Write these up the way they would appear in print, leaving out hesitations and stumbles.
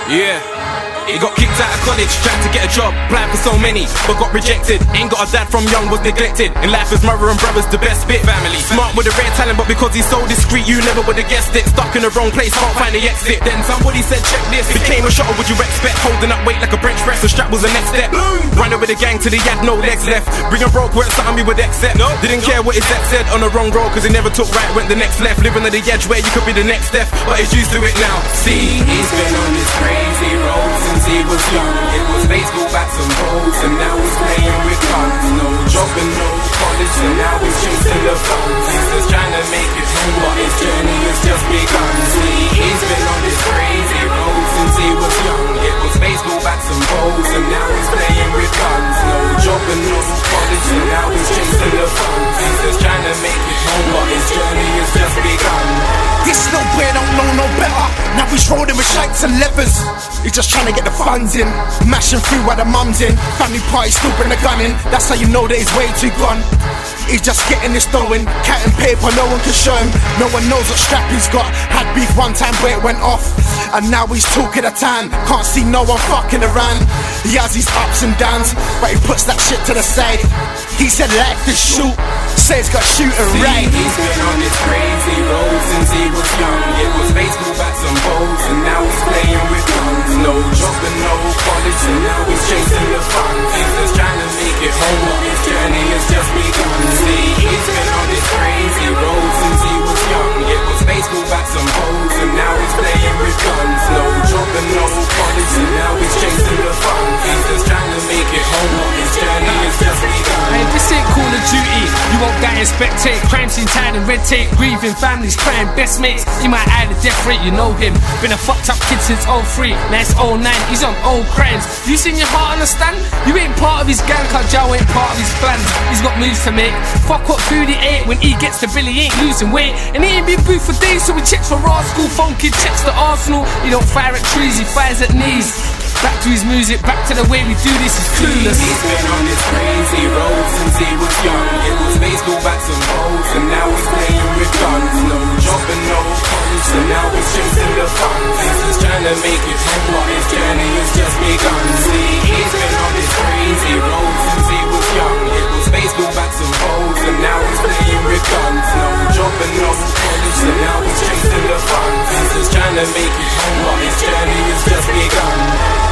Yeah. He got kicked out of college, tried to get a job, applied for so many, but got rejected. Ain't got a dad from young, was neglected. In life his mother and brother's the best bit. Family, smart with a rare talent, but because he's so discreet, you never would've guessed it. Stuck in the wrong place, can't find the exit. Then somebody said check this, became a shotter, would you expect? Holding up weight like a bench press, the strap was the next step. Running with the gang till he had no legs left. Bringing broke weren't something we would accept. Didn't care what his ex said on the wrong road, cause he never took right, went the next left. Living at the edge where you could be the next step, but he's used to it now. See, he's been on this crazy road since he was young. It was baseball bats and balls, and now he's playing with guns. No job and no college, and now he's chasing the funds. He's just trying to make it home, but his journey has just begun. See, he's been on this crazy road since he was young. It was baseball bats and balls, and now he's playing with guns. No job and no college, and now he's chasing the funds. He's just trying to make it home, but his journey has just begun. This little boy don't know no better. Now he's rolling with shanks and levers. He's just trying to get the funds in, mashing through while the mum's in. Family party, still bring the gun in. That's how you know that he's way too gone. He's just getting this dough in, cat and paper, no one can show him. No one knows what strap he's got. Had beef one time but it went off, and now he's talking a time. Can't see no one fucking around. He has his ups and downs, but he puts that shit to the side. He said life is shoot, says got shoot and right. He's been on this crazy road since he was young. It was baseball bats and balls, and now he's playing with guns. No job and no college, and now he's chasing the funds. He's just trying to make it home, but his journey has just begun. See, he's been on this crazy road since he was young. It was baseball bats and balls, and now he's playing with guns. No job and no college, and now he's chasing the funds. He's just trying to make it home, but his journey has just begun. Hey, this ain't Call of Duty, you won't get and spectate. Crime scene tied and red tape, grieving families crying, best mates. He might add a death rate, you know him. Been a fucked up kid since 03, now it's 09, he's on old crimes. You seen your heart understand? You ain't part of his gang, cause Joe ain't part of his plans. He's got moves to make, fuck what food he ate. When he gets to Billy, he ain't losing weight, and he ain't been booed for days, so he checks for raw school. Phone kid checks the Arsenal, he don't fire at trees, he fires at knees. Back to his music, back to the way we do this, is clueless. He's been on this crazy road since he was young. It was baseball bats and balls, and now he's playing with guns. No job and no college, and now he's chasing the funds. He's just trying to make it home, but his journey has just begun. See, he's been on this crazy road since he was young. It was baseball bats and balls, and now he's playing with guns. No job and no college, and now he's chasing the funds. He's just trying to make it home, but his journey has just begun.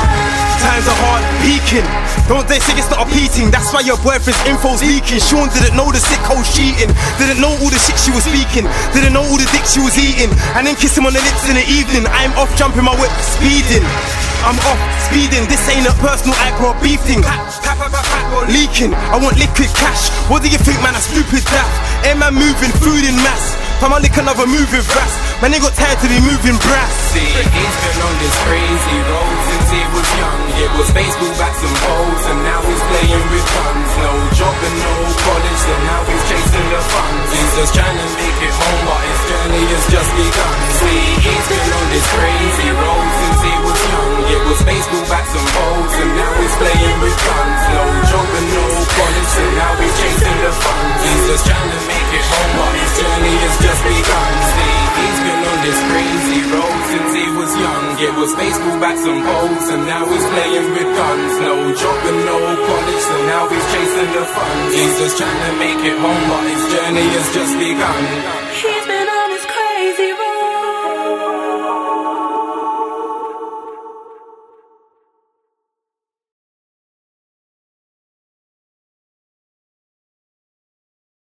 Times are hard peaking. Don't they say it's not a beating? That's why your boyfriend's info's leaking. Sean didn't know the sick hoe's cheating. Didn't know all the shit she was speaking. Didn't know all the dick she was eating. And then kiss him on the lips in the evening. I'm off jumping my whip, speeding. I'm off speeding. This ain't a personal alcohol beef thing. Leaking. I want liquid cash. What do you think, man? I stupid daft. Air man moving food in mass. Time I lick another moving brass. Man, they got tired to be moving brass. See, he's been on this crazy road since he was young. It was baseball bats and balls, and now he's playing with guns. No job and no college, and now he's chasing the funds. He's just trying to make it home, but his journey has just begun. See, he's been on this crazy road since he was young. It was baseball bats and balls, and now he's playing with guns. No job and no college, and now he's chasing the funds. He's just trying to make it home, but his journey has just begun. See, he's been on this crazy road since he was young. It was baseball bats and balls, and now he's playing with guns. No job and no college, so now he's chasing the funds. He's just trying to make it home, but his journey has just begun. He's been on this crazy road.